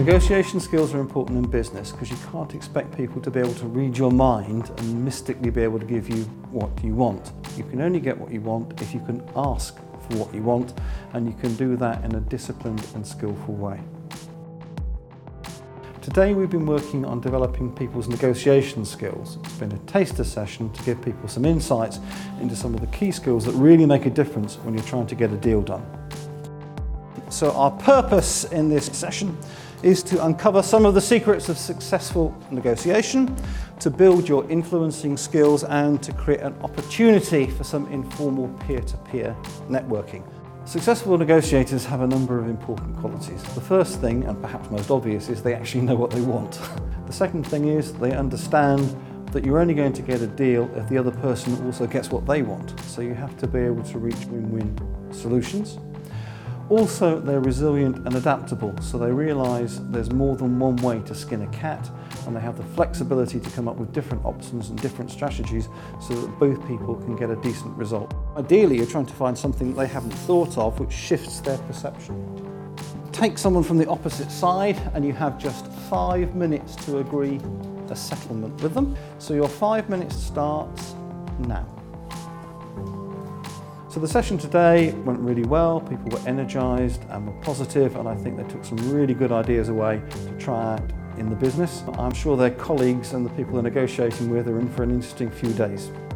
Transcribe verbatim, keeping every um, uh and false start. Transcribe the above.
Negotiation skills are important in business because you can't expect people to be able to read your mind and mystically be able to give you what you want. You can only get what you want if you can ask for what you want, and you can do that in a disciplined and skillful way. Today we've been working on developing people's negotiation skills. It's been a taster session to give people some insights into some of the key skills that really make a difference when you're trying to get a deal done. So our purpose in this session is to uncover some of the secrets of successful negotiation, to build your influencing skills, and to create an opportunity for some informal peer-to-peer networking. Successful negotiators have a number of important qualities. The first thing, and perhaps most obvious, is they actually know what they want. The second thing is they understand that you're only going to get a deal if the other person also gets what they want. So you have to be able to reach win-win solutions. Also, they're resilient and adaptable, so they realise there's more than one way to skin a cat, and they have the flexibility to come up with different options and different strategies so that both people can get a decent result. Ideally, you're trying to find something that they haven't thought of which shifts their perception. Take someone from the opposite side and you have just five minutes to agree a settlement with them. So your five minutes starts now. So the session today went really well. People were energised and were positive, and I think they took some really good ideas away to try out in the business. I'm sure their colleagues and the people they're negotiating with are in for an interesting few days.